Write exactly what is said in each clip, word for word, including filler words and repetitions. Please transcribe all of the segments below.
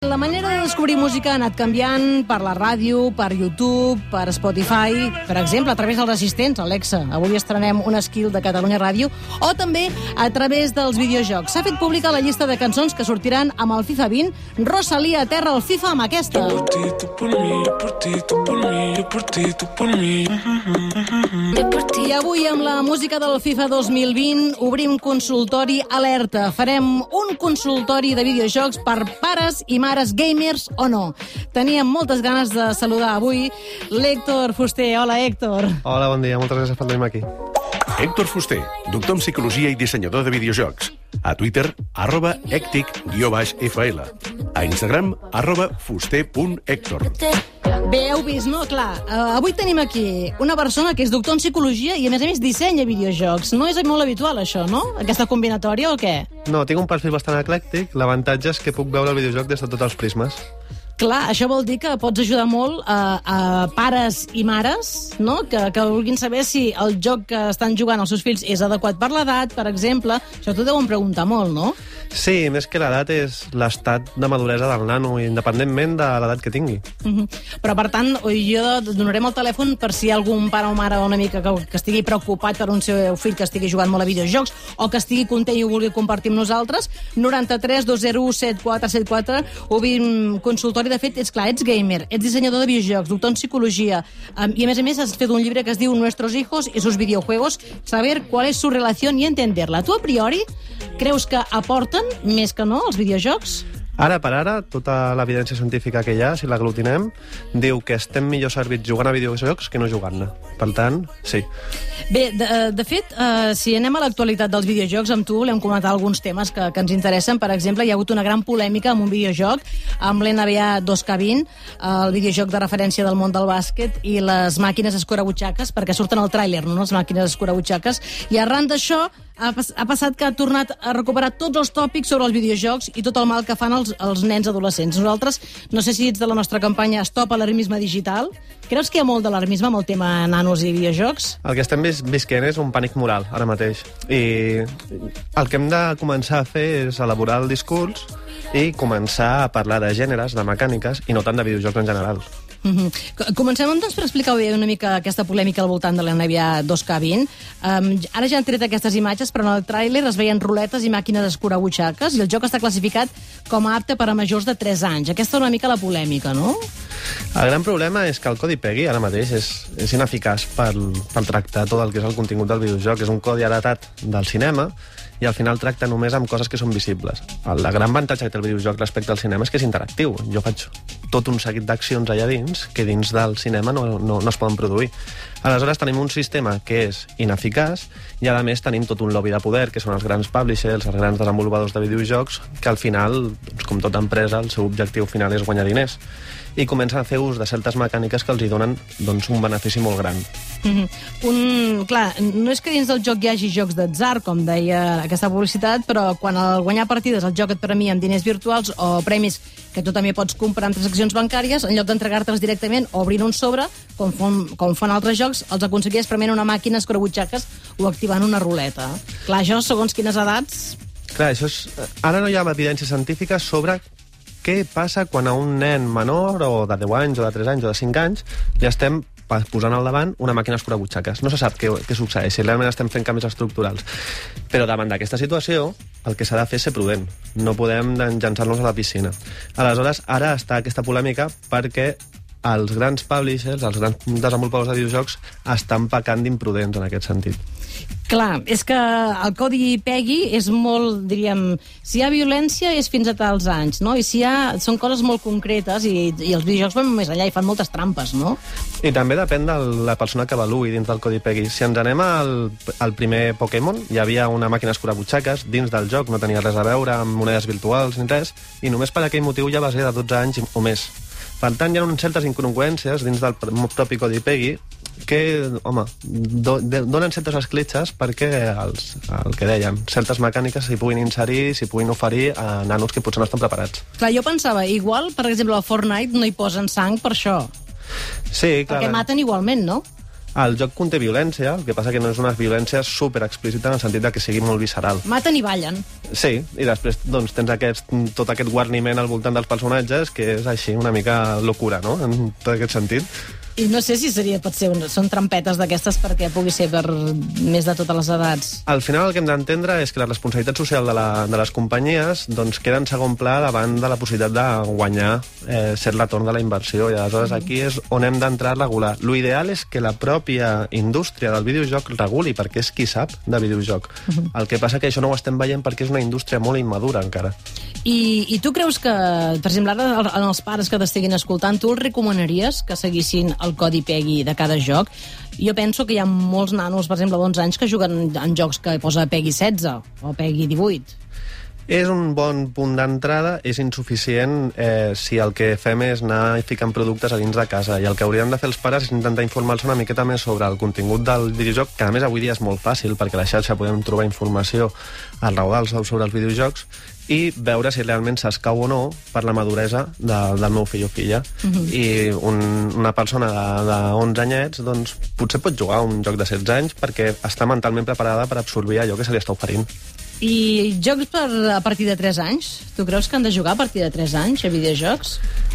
la manera de descobrir música ha anat canviant per la ràdio, per YouTube, per Spotify, per exemple, a través dels assistents, Alexa. Avui estrenem un skill de Catalunya Ràdio, o també a través dels videojocs. S'ha fet pública la llista de cançons que sortiran amb el FIFA vint. Rosalía aterra el FIFA amb aquesta. I avui, amb la música del FIFA dos mil vint, obrim consultori alerta. Farem un consultori de videojocs per pares i mares gamers o no. Teníem moltes ganes de saludar avui l'Héctor Fuster. Hola, Héctor. Hola, bon dia. Moltes gràcies per tenir-me aquí. Héctor Fuster, doctor en psicologia i dissenyador de videojocs. A Twitter, arroba hectic guió baix F L. A Instagram, arroba fuster punt héctor. Bé, heu vist, no? Clar, uh, avui tenim aquí una persona que és doctor en psicologia i, a més a més, dissenya videojocs. No és molt habitual, això, no? Aquesta combinatòria, o què? No, tinc un perfil bastant eclèctic. L'avantatge és que puc veure el videojoc des de tots els prismes. Clar, això vol dir que pots ajudar molt a, a pares i mares, no? Que, que vulguin saber si el joc que estan jugant els seus fills és adequat per l'edat, per exemple. Això t'ho deuen preguntar molt, no? Sí, més que l'edat és l'estat de maduresa del nano, independentment de l'edat que tingui. Uh-huh. Però, per tant, jo donarem el telèfon per si hi ha algun pare o mare una mica que, que estigui preocupat per un seu fill que estigui jugant molt a videojocs o que estigui content i ho vulgui compartir amb nosaltres. noranta-tres dos zero u set quatre set quatre. Obrim consultori. De fet, és clar, ets gamer, ets dissenyador de videojocs, doctor en psicologia, um, i a més a més has fet un llibre que es diu Nuestros hijos y sus videojuegos, saber cuál es su relación y entenderla. Tu, a priori, creus que aporten més que no els videojocs? Ara per ara, tota l'evidència científica que hi ha, si l'aglutinem, diu que estem millor servits jugant a videojocs que no jugant-ne. Per tant, sí. Bé, de, de fet, uh, si anem a l'actualitat dels videojocs, amb tu volem comentar alguns temes que, que ens interessen. Per exemple, hi ha hagut una gran polèmica amb un videojoc, amb l'N B A dos K vint, el videojoc de referència del món del bàsquet, i les màquines escurabutxaques, perquè surten al tràiler, no?, les màquines escurabutxaques, i arran d'això ha, pas, ha passat que ha tornat a recuperar tots els tòpics sobre els videojocs i tot el mal que fan els, els nens adolescents. Nosaltres, no sé si ets de la nostra campanya Stop Alarmisme Digital, creus que hi ha molt d'alarmisme amb el tema nanos i videojocs? El que estem vis visquent és un pànic moral, ara mateix. I el que hem de començar a fer és elaborar el discurs i començar a parlar de gèneres, de mecàniques, i no tant de videojocs en general. Mm-hmm. Comencem doncs per explicar una mica aquesta polèmica al voltant de l'N B A dos K vint. Um, ara ja han tret aquestes imatges, però en el tràiler es veien ruletes i màquines escurabutxaques i el joc està classificat com a apte per a majors de tres anys. Aquesta és una mica la polèmica, no? El gran problema és que el codi PEGI ara mateix és, és ineficaç per, per tractar tot el que és el contingut del videojoc. És un codi heretat del cinema i al final tracta només amb coses que són visibles. El gran avantatge que té el videojoc respecte al cinema és que és interactiu. Jo faig tot un seguit d'accions allà dins que dins del cinema no, no, no es poden produir. Aleshores tenim un sistema que és ineficaç i a més tenim tot un lobby de poder, que són els grans publishers, els grans desenvolupadors de videojocs, que al final, doncs, com tota empresa, el seu objectiu final és guanyar diners. I comencen a fer ús de certes mecàniques que els hi donen doncs, un benefici molt gran. Mm-hmm. un, clar, no és que dins del joc hi hagi jocs d'atzar, com deia aquesta publicitat, però quan al guanyar partides el joc et premia amb diners virtuals o premis que tu també pots comprar en transaccions bancàries, en lloc d'entregar-te'ls directament o obrint un sobre, com fan, com fan altres jocs, els aconseguies premiant una màquina escurabutxaques o activant una ruleta. Clar, això, segons quines edats... Clar, això és... Ara no hi ha evidència científica sobre què passa quan a un nen menor o de deu anys o de tres anys o de cinc anys li estem posant al davant una màquina escurabutxaques. No se sap què, què succeeix, si realment estem fent canvis estructurals. Però davant d'aquesta situació, el que s'ha de fer és ser prudent. No podem llançar-nos a la piscina. Aleshores, ara està aquesta polèmica perquè els grans publishers, els grans desenvolupadors de videojocs, estan pecant d'imprudents en aquest sentit. Clar, és que el codi PEGI és molt, diríem, si hi ha violència és fins a tals anys, no? I si hi ha... són coses molt concretes i, i els videojocs van més allà i fan moltes trampes, no? I també depèn de la persona que avaluï dins del codi PEGI. Si ens anem al, al primer Pokémon, hi havia una màquina escurabutxaques dins del joc, no tenia res a veure amb monedes virtuals ni res, i només per aquell motiu ja va ser de dotze anys o més. Per tant, hi ha certes incongruències dins del propi codi PEGI que, home, do, de, donen certes escletxes perquè els, el que dèiem, certes mecàniques s'hi puguin inserir, s'hi puguin oferir a nanos que potser no estan preparats. Clar, jo pensava, igual, per exemple, al Fortnite no hi posen sang per això. Sí, clar. Perquè maten igualment, no? El joc conté violència, el que passa que no és una violència super explícita en el sentit de que sigui molt visceral. Maten i ballen. Sí, i després doncs, tens aquest, tot aquest guarniment al voltant dels personatges que és així una mica locura, no?, en tot aquest sentit. I no sé si seria, pot ser, són trampetes d'aquestes perquè pugui ser per més de totes les edats. Al final el que hem d'entendre és que la responsabilitat social de, la, de les companyies doncs, queda en segon pla davant de la possibilitat de guanyar eh, cert retorn de la inversió, i aleshores aquí és on hem d'entrar a regular. L'ideal és que la pròpia indústria del videojoc reguli, perquè és qui sap de videojoc. Uh -huh. El que passa que això no ho estem veient perquè és una indústria molt immadura encara. I, i tu creus que, per exemple, ara en els pares que t'estiguin escoltant, tu els recomanaries que seguissin el codi PEGI de cada joc? Jo penso que hi ha molts nanos, per exemple, d'onze anys, que juguen en jocs que posa PEGI setze o PEGI divuit. És un bon punt d'entrada, és insuficient eh, si el que fem és anar ficant productes a dins de casa, i el que haurien de fer els pares és intentar informar-se una miqueta més sobre el contingut del videojoc, que a més avui dia és molt fàcil, perquè a la xarxa podem trobar informació al raudal sobre els videojocs, i veure si realment s'escau o no per la maduresa de, del meu fill o filla. Uh-huh. I un, una persona d'onze anyets doncs, potser pot jugar a un joc de setze anys perquè està mentalment preparada per absorbir allò que se li està oferint. I jocs per, a partir de tres anys? Tu creus que han de jugar a partir de tres anys a videojocs?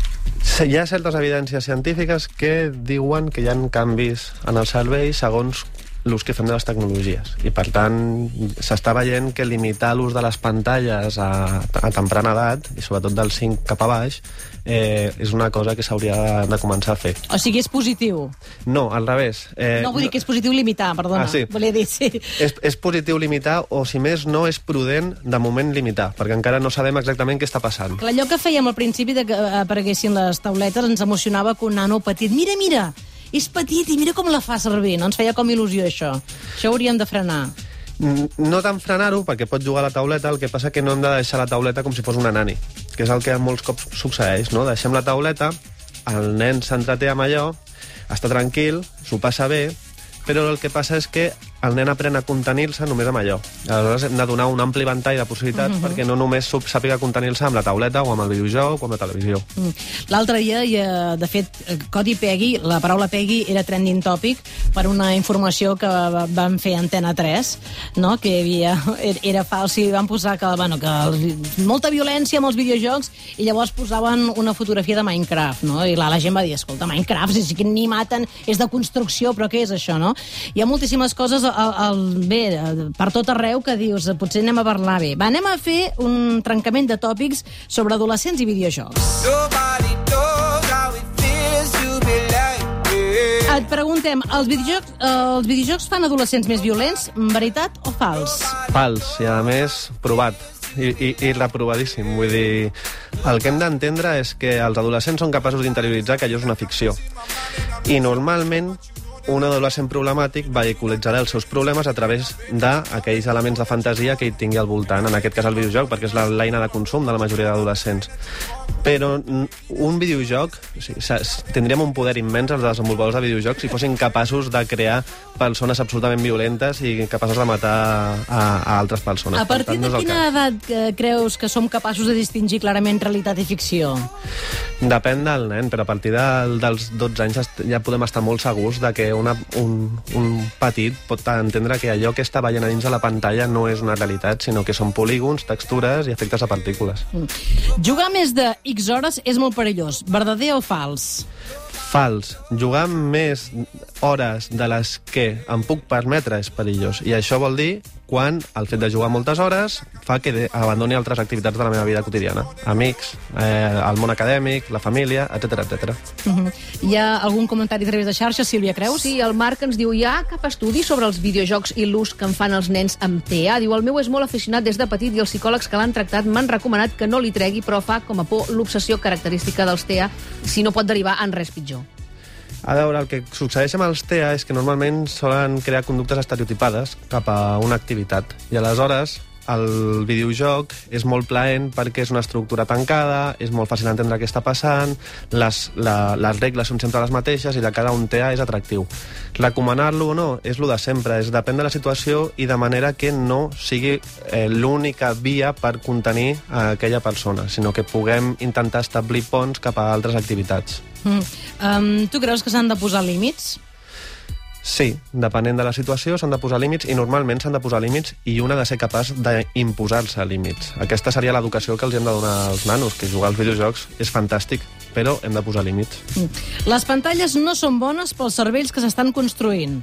Hi ha certes evidències científiques que diuen que hi ha canvis en el cervell segons l'ús que fem de les tecnologies. I, per tant, s'està veient que limitar l'ús de les pantalles a, a temprana edat, i sobretot del cinc cap a baix, eh, és una cosa que s'hauria de, de començar a fer. O sigui, és positiu? No, al revés. Eh, no, vull dir que és positiu limitar, perdona. Ah, sí. Volia dir, sí. És, és positiu limitar, o si més no, és prudent de moment limitar, perquè encara no sabem exactament què està passant. Clar, allò que fèiem al principi de que apareguessin les tauletes ens emocionava que un nano petit, mira, mira, és petit i mira com la fa servir, no? Ens feia com il·lusió, això. Això ho hauríem de frenar. No tant frenar-ho, perquè pot jugar a la tauleta, el que passa que no hem de deixar la tauleta com si fos una nani, que és el que molts cops succeeix, no? Deixem la tauleta, el nen s'entreté amb allò, està tranquil, s'ho passa bé, però el que passa és que el nen aprèn a contenir-se només amb allò. Aleshores hem de donar un ampli ventall de possibilitats uh-huh. perquè no només sàpiga contenir-se amb la tauleta o amb el videojoc o amb la televisió. Mm. L'altre dia, i, de fet, codi PEGI, la paraula PEGI era trending topic per una informació que van fer Antena tres, no? Que hi havia, era fals i van posar que, bueno, que molta violència amb els videojocs, i llavors posaven una fotografia de Minecraft, no? I la, la gent va dir, escolta, Minecraft, si que ni maten, és de construcció, però què és això, no? Hi ha moltíssimes coses el, el, bé, per tot arreu que dius, potser anem a parlar bé. Va, anem a fer un trencament de tòpics sobre adolescents i videojocs. Et preguntem, els videojocs, els videojocs fan adolescents més violents? Veritat o fals? Fals, i a més provat. I, i, i reprovadíssim. Vull dir, el que hem d'entendre és que els adolescents són capaços d'interioritzar que allò és una ficció. I normalment un adolescent problemàtic vehiculitzarà els seus problemes a través d'aquells elements de fantasia que hi tingui al voltant, en aquest cas el videojoc, perquè és l'eina de consum de la majoria d'adolescents. Però un videojoc, o sigui, tindríem un poder immens els desenvolupadors de videojocs si fossin capaços de crear persones absolutament violentes i capaços de matar a, a altres persones. A partir tant, no de quina edat creus que som capaços de distingir clarament realitat i ficció? Depèn del nen, però a partir de, dels dotze anys ja podem estar molt segurs de que una, un, un petit pot entendre que allò que està veient a dins de la pantalla no és una realitat, sinó que són polígons, textures i efectes de partícules. Mm. Jugar més de X hores és molt perillós. Verdader o fals? Fals. Jugar més hores de les que em puc permetre és perillós. I això vol dir quan el fet de jugar moltes hores fa que abandoni altres activitats de la meva vida quotidiana. Amics, eh, el món acadèmic, la família, etcètera, etcètera. Uh-huh. Hi ha algun comentari a través de xarxa, Sílvia Creus? Sí, el Marc ens diu, hi ha cap estudi sobre els videojocs i l'ús que en fan els nens amb T E A? Diu, el meu és molt aficionat des de petit i els psicòlegs que l'han tractat m'han recomanat que no li tregui, però fa com a por l'obsessió característica dels T E A, si no pot derivar en res pitjor. A veure, el que succeeix amb els T E A és que normalment solen crear conductes estereotipades cap a una activitat. I aleshores el videojoc és molt plaent perquè és una estructura tancada, és molt fàcil entendre què està passant, les, la, les regles són sempre les mateixes i de cara a un T E A és atractiu. Recomanar-lo o no és lo de sempre, és depèn de la situació i de manera que no sigui eh, l'única via per contenir a aquella persona, sinó que puguem intentar establir ponts cap a altres activitats. Mm. Um, tu creus que s'han de posar límits? Sí, depenent de la situació s'han de posar límits i normalment s'han de posar límits i un ha de ser capaç d'imposar-se límits. Aquesta seria l'educació que els hem de donar als nanos, que jugar als videojocs és fantàstic, però hem de posar límits. Les pantalles no són bones pels cervells que s'estan construint.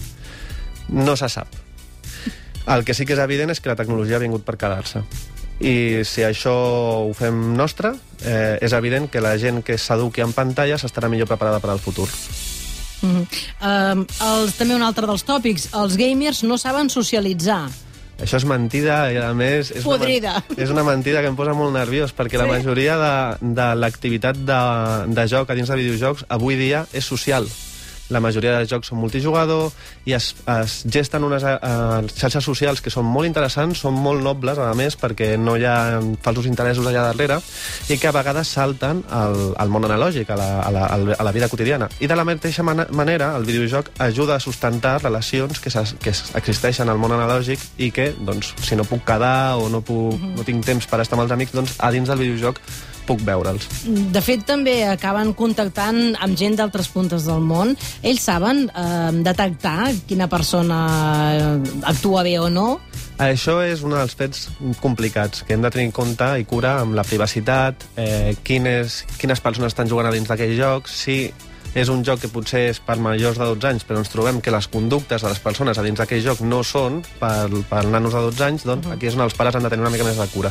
No se sap. El que sí que és evident és que la tecnologia ha vingut per quedar-se. I si això ho fem nostre, eh, és evident que la gent que s'eduqui en pantalles estarà millor preparada per al futur. Mm -hmm. uh, els, també un altre dels tòpics, els gamers no saben socialitzar. Això és mentida i, a més, és Podrida. Una, és una mentida que em posa molt nerviós, perquè sí? La majoria de, de l'activitat de, de joc a dins de videojocs avui dia és social. La majoria de jocs són multijugador i es, es gesten unes uh, xarxes socials que són molt interessants, són molt nobles, a més, perquè no hi ha falsos interessos allà darrere i que a vegades salten al, al món analògic, a la, a, la, a la vida quotidiana. I de la mateixa man manera, el videojoc ajuda a sustentar relacions que, que existeixen al món analògic i que, doncs, si no puc quedar o no, puc, no tinc temps per estar amb els amics, doncs, a dins del videojoc puc veure'ls. De fet, també acaben contactant amb gent d'altres puntes del món. Ells saben eh, detectar quina persona actua bé o no? Això és un dels fets complicats, que hem de tenir en compte i cura amb la privacitat, eh, quines, quines persones estan jugant a dins d'aquell joc, si és un joc que potser és per majors de dotze anys, però ens trobem que les conductes de les persones a dins d'aquell joc no són per, per nanos de dotze anys, doncs aquí és on els pares han de tenir una mica més de cura.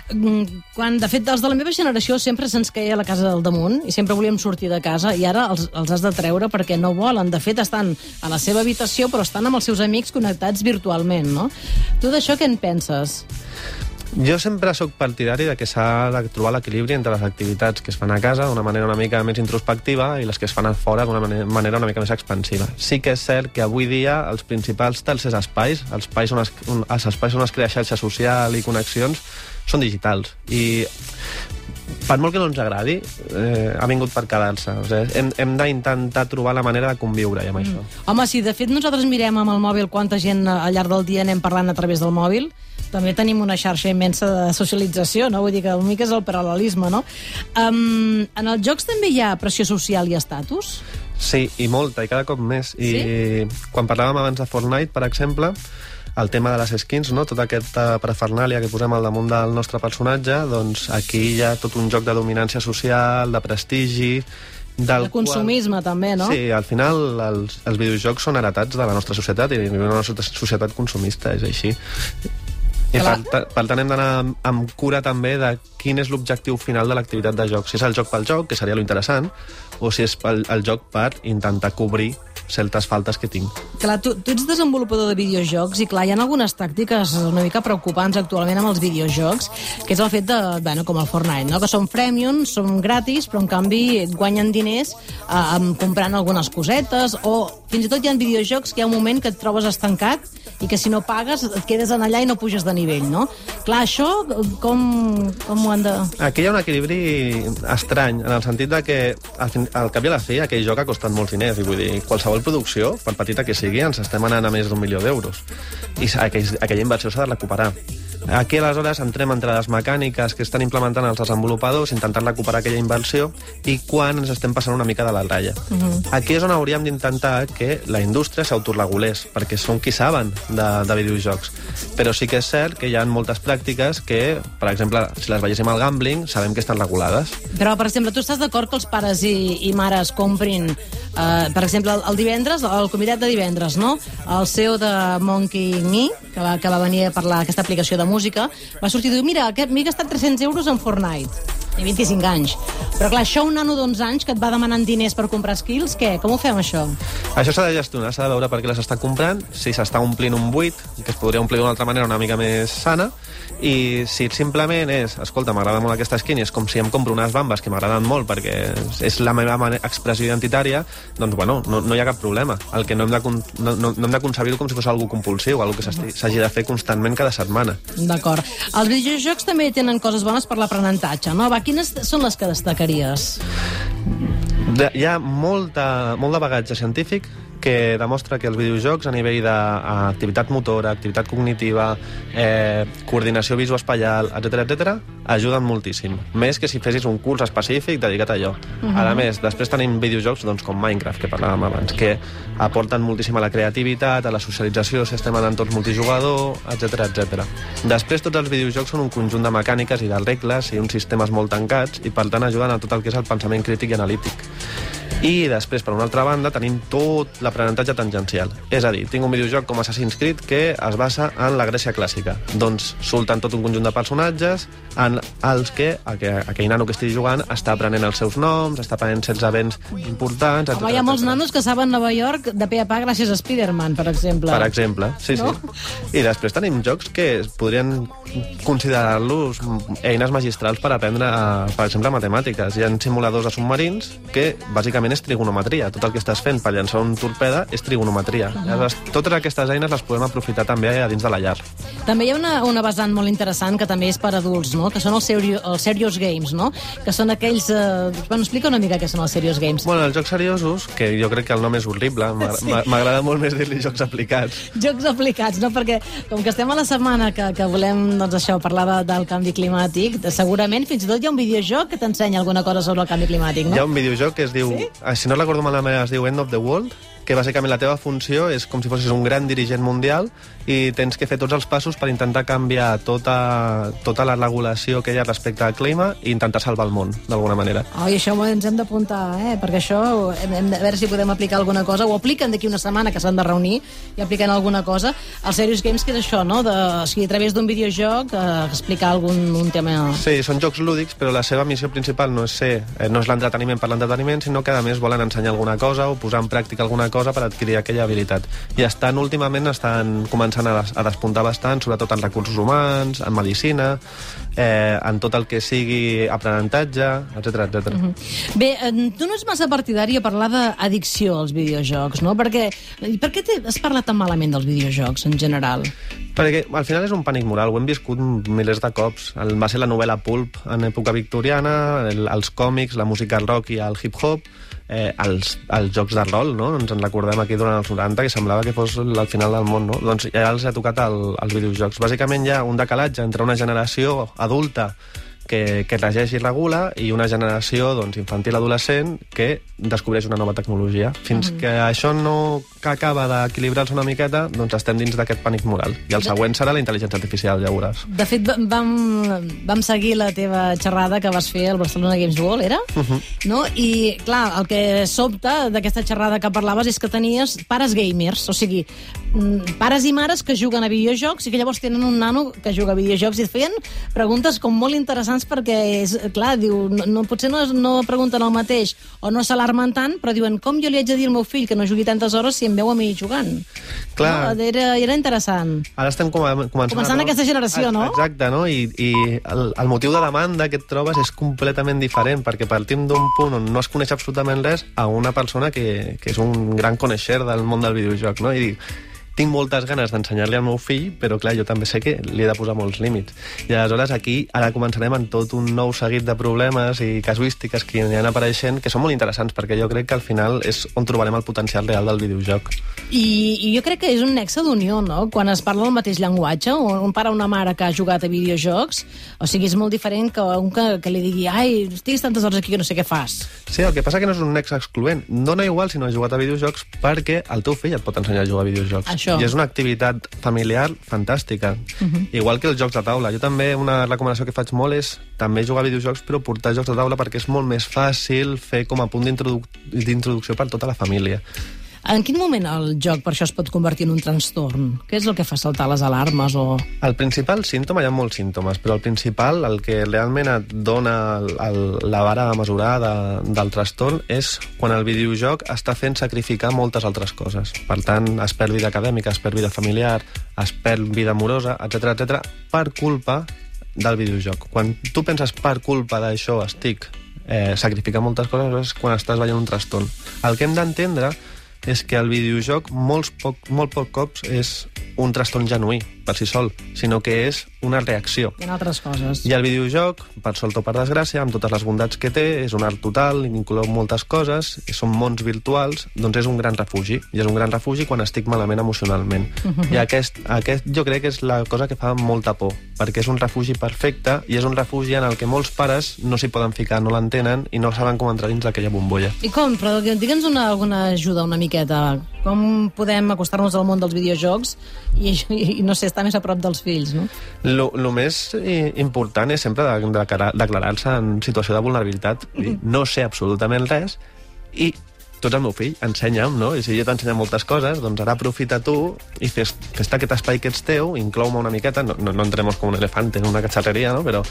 Quan, de fet, els de la meva generació sempre se'ns queia la casa del damunt i sempre volíem sortir de casa i ara els, els has de treure perquè no volen. De fet, estan a la seva habitació però estan amb els seus amics connectats virtualment, no? Tu d'això què en penses? Jo sempre sóc partidari de que s'ha de trobar l'equilibri entre les activitats que es fan a casa d'una manera una mica més introspectiva i les que es fan a fora d'una manera una mica més expansiva. Sí que és cert que avui dia els principals tercers espais, els espais on es, els espais on es crea xarxa social i connexions, són digitals. I per molt que no ens agradi, eh, ha vingut per quedar-se. O sigui, hem, hem d'intentar trobar la manera de conviure amb mm. això. Home, si de fet nosaltres mirem amb el mòbil quanta gent al llarg del dia anem parlant a través del mòbil, també tenim una xarxa immensa de socialització, no? Vull dir que una mica és el paral·lelisme, no? Um, en els jocs també hi ha pressió social i estatus? Sí, i molta, i cada cop més. I sí? Quan parlàvem abans de Fortnite, per exemple, el tema de les skins, no? Tota aquesta parafernàlia que posem al damunt del nostre personatge, doncs aquí hi ha tot un joc de dominància social, de prestigi, del de consumisme, qual... també, no? Sí, al final els, els videojocs són heretats de la nostra societat i una societat consumista, és així. I per, per tant hem d'anar amb, amb cura també de quin és l'objectiu final de l'activitat de joc. Si és el joc pel joc, que seria lo interessant, o si és el, el joc per intentar cobrir certes faltes que tinc. Clar, tu, tu ets desenvolupador de videojocs i clar, hi ha algunes tàctiques una mica preocupants actualment amb els videojocs, que és el fet de, bueno, com el Fortnite, no? Que són freemium, són gratis, però en canvi guanyen diners eh, comprant algunes cosetes, o fins i tot hi ha videojocs que hi ha un moment que et trobes estancat i que si no pagues et quedes en allà i no puges de nivell, no? Clar, això com, com ho han de... Aquí hi ha un equilibri estrany, en el sentit de que al, fin, al cap i a la fi aquell joc ha costat molts diners, i vull dir, qualsevol producció, per petita que sigui, ens estem anant a més d'un milió d'euros. I aquell, aquella inversió s'ha de recuperar. Aquí, aleshores, entrem entre les mecàniques que estan implementant els desenvolupadors, intentant recuperar aquella inversió, i quan ens estem passant una mica de la ratlla. Uh -huh. Aquí és on hauríem d'intentar que la indústria s'autoregulés, perquè són qui saben de, de videojocs. Però sí que és cert que hi ha moltes pràctiques que, per exemple, si les veiéssim al gambling, sabem que estan regulades. Però, per exemple, tu estàs d'acord que els pares i, i mares comprin, eh, per exemple, el, el divendres, el convidat de divendres, no? El C E O de Monkey Me, que va, que va venir a parlar aquesta aplicació de música, va sortir i diu, mira, m'he gastat tres-cents euros en Fortnite. Té vint-i-cinc anys. Però clar, això un nano d'onze anys que et va demanant diners per comprar skills, què? Com ho fem, això? Això s'ha de gestionar, s'ha de veure per què les està comprant, si s'està omplint un buit, que es podria omplir d'una altra manera una mica més sana, i si simplement és, escolta, m'agrada molt aquesta skin i és com si em compro unes bambes que m'agraden molt perquè és la meva expressió identitària, doncs, bueno, no, no hi ha cap problema. El que no hem de, no, no, no hem de concebir-ho com si fos algo compulsiu, algo que s'hagi de fer constantment cada setmana. D'acord. Els videojocs també tenen coses bones per l'aprenentatge, no? Va, quines són les que destacaries? De, hi ha molta, molt de bagatge científic que demostra que els videojocs a nivell d'activitat motora, activitat cognitiva, eh, coordinació visoespaial, etcètera, etcètera, ajuden moltíssim. Més que si fessis un curs específic dedicat a allò. Uh-huh. A més, després tenim videojocs doncs, com Minecraft, que parlàvem abans, que aporten moltíssim a la creativitat, a la socialització, sistema d'entorns multijugador, etcètera, etcètera. Després, tots els videojocs són un conjunt de mecàniques i de regles i uns sistemes molt tancats i, per tant, ajuden a tot el que és el pensament crític i analític. I després, per una altra banda, tenim tot l'aprenentatge tangencial. És a dir, tinc un videojoc com Assassin's Creed que es basa en la Grècia clàssica. Doncs surten tot un conjunt de personatges en els que aquell nano que estigui jugant està aprenent els seus noms, està aprenent certs events importants, etcètera. Home, hi ha molts nanos que saben Nova York de pe a pa gràcies a Spider-Man, per exemple. Per exemple, sí, no? sí. I després tenim jocs que podrien considerar-los eines magistrals per aprendre, per exemple, matemàtiques. Hi ha simuladors de submarins que, bàsicament, és trigonometria. Tot el que estàs fent per llançar un torpede és trigonometria. Uh-huh. Llavors, totes aquestes eines les podem aprofitar també a dins de la llar. També hi ha una, una vessant molt interessant que també és per adults, no? Que són els, seri els serious games, no? Que són aquells... Eh... Bueno, explica una mica què són els serious games. Bueno, els jocs seriosos, que jo crec que el nom és horrible, m'agrada sí. molt més dir-li jocs aplicats. Jocs aplicats, no? Perquè com que estem a la setmana que, que volem, doncs això, parlar de, del canvi climàtic, segurament fins i tot hi ha un videojoc que t'ensenya alguna cosa sobre el canvi climàtic, no? Hi ha un videojoc que es diu... Sí? Si no recordo malament, es diu End of the World, que bàsicament la teva funció és com si fossis un gran dirigent mundial i tens que fer tots els passos per intentar canviar tota, tota la regulació que hi ha respecte al clima i intentar salvar el món, d'alguna manera. Oh, i això ens hem d'apuntar, eh? Perquè això hem, hem de veure si podem aplicar alguna cosa. Ho apliquen d'aquí una setmana, que s'han de reunir i apliquen alguna cosa. Els Serious Games, que és això, no? De, o sigui, a través d'un videojoc eh, explicar algun un tema... Sí, són jocs lúdics, però la seva missió principal no és ser, eh, no és l'entreteniment per l'entreteniment, sinó que a més volen ensenyar alguna cosa o posar en pràctica alguna cosa per adquirir aquella habilitat. I estan, últimament, estan començant a, des, a despuntar bastant, sobretot en recursos humans, en medicina, eh, en tot el que sigui aprenentatge, etcètera, etcètera. Uh-huh. Bé, tu no ets massa partidari a parlar d'addicció als videojocs, no? Perquè, per què has parlat tan malament dels videojocs, en general? Perquè al final és un pànic moral, ho hem viscut milers de cops. El, va ser la novel·la pulp en època victoriana, el, els còmics, la música rock i el hip-hop, eh, els, els jocs de rol, no? Ens en recordem aquí durant els noranta, que semblava que fos el final del món, no? Doncs ja els ha tocat el, els videojocs. Bàsicament hi ha un decalatge entre una generació adulta que, que regeix i regula i una generació doncs, infantil-adolescent que descobreix una nova tecnologia. Fins mm. que això no que acaba d'equilibrar-se una miqueta, doncs estem dins d'aquest pànic moral. I el següent serà la intel·ligència artificial, ja veuràs. De fet, vam, vam seguir la teva xerrada que vas fer al Barcelona Games World, era? Uh-huh. No? I, clar, el que sobta d'aquesta xerrada que parlaves és que tenies pares gamers, o sigui, pares i mares que juguen a videojocs i que llavors tenen un nano que juga a videojocs i et feien preguntes com molt interessants perquè, és, clar, diu, no, no, potser no, no pregunten el mateix o no s'alarmen tant, però diuen, com jo li haig de dir al meu fill que no jugui tantes hores si em veu a mi jugant? Clar. No, era, era interessant. Ara estem com a, començant... Començant a aquesta generació, no? Exacte, no? I, i el, el motiu de demanda que et trobes és completament diferent, perquè partim d'un punt on no es coneix absolutament res a una persona que, que és un gran coneixer del món del videojoc, no? I dic, tinc moltes ganes d'ensenyar-li al meu fill, però clar, jo també sé que li he de posar molts límits. I aleshores aquí ara començarem en tot un nou seguit de problemes i casuístiques que hi han apareixent, que són molt interessants, perquè jo crec que al final és on trobarem el potencial real del videojoc. I, i jo crec que és un nexe d'unió, no? Quan es parla el mateix llenguatge, un pare o una mare que ha jugat a videojocs, o sigui, és molt diferent que un que, que li digui, ai, estiguis tantes hores aquí que no sé què fas. Sí, el que passa que no és un nexe excloent. Dona igual si no has jugat a videojocs, perquè el teu fill et pot ensenyar a jugar a videojocs. Això. I és una activitat familiar fantàstica. Uh-huh. Igual que els jocs de taula. Jo també, una recomanació que faig molt és també jugar a videojocs, però portar jocs de taula perquè és molt més fàcil fer com a punt d'introduc- d'introducció per tota la família. En quin moment el joc per això es pot convertir en un trastorn? Què és el que fa saltar les alarmes? O... El principal símptoma, hi ha molts símptomes, però el principal, el que realment et dona el, el, la vara a mesurar de, del trastorn és quan el videojoc està fent sacrificar moltes altres coses. Per tant, es perd vida acadèmica, es perd vida familiar, es perd vida amorosa, etcètera, etcètera, per culpa del videojoc. Quan tu penses per culpa d'això estic eh, sacrificant moltes coses, és quan estàs veient un trastorn. El que hem d'entendre és que el videojoc molts poc, molt poc cops és un trastorn genuí per si sol, sinó que és una reacció. I en altres coses. I el videojoc, per sort o per desgràcia, amb totes les bondats que té, és un art total, inclou moltes coses, són mons virtuals, doncs és un gran refugi. I és un gran refugi quan estic malament emocionalment. Uh-huh. I aquest, aquest jo crec que és la cosa que fa molta por, perquè és un refugi perfecte i és un refugi en el que molts pares no s'hi poden ficar, no l'entenen i no saben com entrar dins d'aquella bombolla. I com? Però digue'ns una, alguna ajuda una miqueta. Com podem acostar-nos al món dels videojocs i, i, i no sé, estar més a prop dels fills, no? Lo, lo més important és sempre de, de, declarar-se en situació de vulnerabilitat. No sé absolutament res i tu ets el meu fill, ensenya'm, no? I si jo t'ensenyo moltes coses, doncs ara aprofita tu i fes, fes aquest espai que ets teu, inclou-me una miqueta, no, no, no entrem com un elefante en una cacharreria, no? Però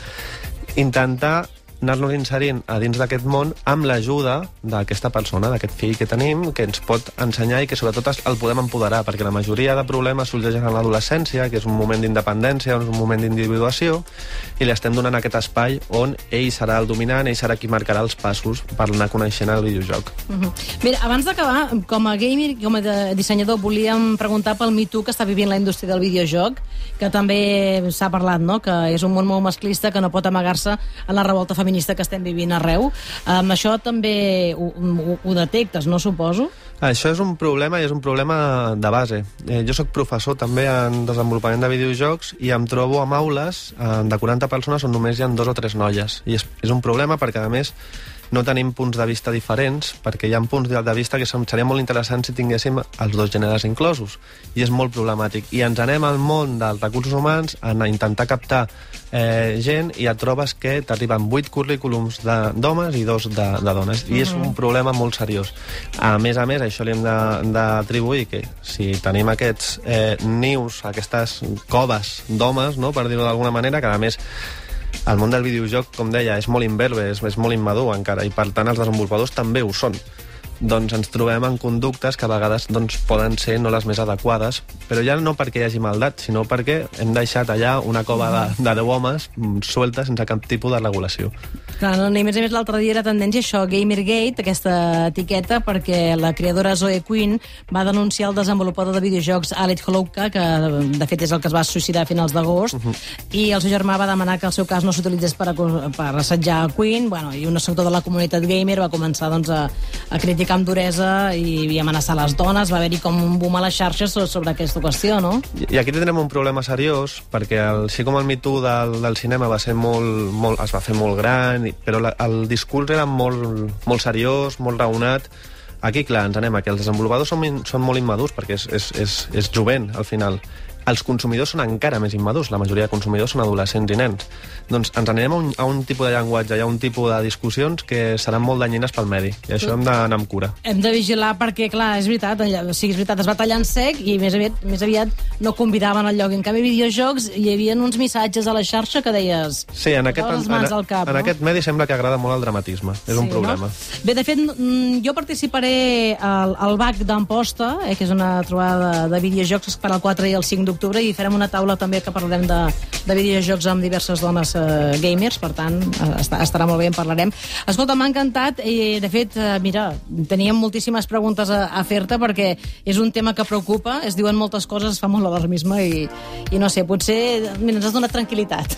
intentar anar-nos inserint a dins d'aquest món amb l'ajuda d'aquesta persona, d'aquest fill que tenim, que ens pot ensenyar i que sobretot el podem empoderar, perquè la majoria de problemes sorgeixen en l'adolescència, que és un moment d'independència, és un moment d'individuació, i li estem donant aquest espai on ell serà el dominant, ell serà qui marcarà els passos per anar coneixent el videojoc. Uh-huh. Mira, abans d'acabar, com a gamer, com a dissenyador, volíem preguntar pel Me Too que està vivint la indústria del videojoc, que també s'ha parlat, no?, que és un món molt masclista, que no pot amagar-se en la revolta feminista que estem vivint arreu. Amb això també ho, ho, ho detectes, no suposo? Això és un problema i és un problema de base. Eh, jo soc professor també en desenvolupament de videojocs i em trobo amb aules eh, de quaranta persones on només hi ha dos o tres noies. I és, és un problema perquè, a més, no tenim punts de vista diferents, perquè hi ha punts de vista que seria molt interessant si tinguéssim els dos gèneres inclosos. I és molt problemàtic. I ens anem al món dels recursos humans a intentar captar eh, gent i et trobes que t'arriben vuit currículums d'homes i dos de, de dones. I és un problema molt seriós. A més a més, això li hem d'atribuir que si tenim aquests eh, nius, aquestes coves d'homes, no?, per dir-ho d'alguna manera, que a més el món del videojoc, com deia, és molt imberbe, és, és molt immadur encara, i per tant els desenvolupadors també ho són. Doncs ens trobem en conductes que a vegades doncs, poden ser no les més adequades, però ja no perquè hi hagi maldat, sinó perquè hem deixat allà una cova de, de deu homes suelta sense cap tipus de regulació. Clar, no, i més a més l'altre dia era tendència això, Gamergate, aquesta etiqueta, perquè la creadora Zoe Quinn va denunciar el desenvolupador de videojocs Alec Holowka, que de fet és el que es va suïcidar a finals d'agost, uh-huh. i el seu germà va demanar que el seu cas no s'utilitzés per, per assetjar Quinn, bueno, i un sector de la comunitat gamer va començar doncs, a, a criticar amb duresa i, i amenaçar les dones. Va haver-hi com un boom a les xarxes sobre aquesta qüestió, no? I, i aquí tindrem un problema seriós, perquè el, així com el Me Too del, del cinema va ser molt, molt, es va fer molt gran, però la, el discurs era molt, molt seriós, molt raonat. Aquí, clar, ens anem a que els desenvolupadors són, són molt immadurs, perquè és, és, és, és jovent, al final. Els consumidors són encara més immadurs, la majoria de consumidors són adolescents i nens. Doncs ens anem a un, a un tipus de llenguatge i a un tipus de discussions que seran molt danyines pel medi, i això hem d'anar amb cura. Hem de vigilar perquè, clar, és veritat, o sigui, és veritat, es va tallar en sec i més aviat, més aviat no convidaven al lloc. En canvi, videojocs, hi havia uns missatges a la xarxa que deies... Sí, en aquest, en, en, cap, en no? aquest medi sembla que agrada molt el dramatisme, és sí, un problema. No? Bé, de fet, jo participaré al, al B A C d'Amposta, eh, que és una trobada de, de videojocs per al quatre i el cinc d'octubre, i farem una taula també que parlarem de, de videojocs amb diverses dones eh, gamers, per tant, eh, està, estarà molt bé, en parlarem. Escolta, m'ha encantat, i de fet, eh, mira, teníem moltíssimes preguntes a, a fer-te, perquè és un tema que preocupa, es diuen moltes coses, es fa molt alarmisme, i, i no sé, potser, mira, ens has donat tranquil·litat.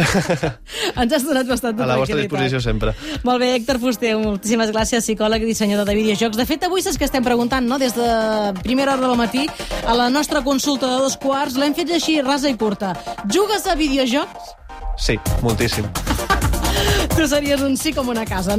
Ens has donat bastant tranquil·litat. A la vostra disposició sempre. Molt bé, Héctor Fuster, moltíssimes gràcies, psicòleg i dissenyador de videojocs. De fet, avui saps que estem preguntant, no?, des de primera hora del matí, a la nostra consulta de dos quarts, l'hem fet així, rasa i curta. Jugues a videojocs? Sí, moltíssim. Tu series un sí com una casa.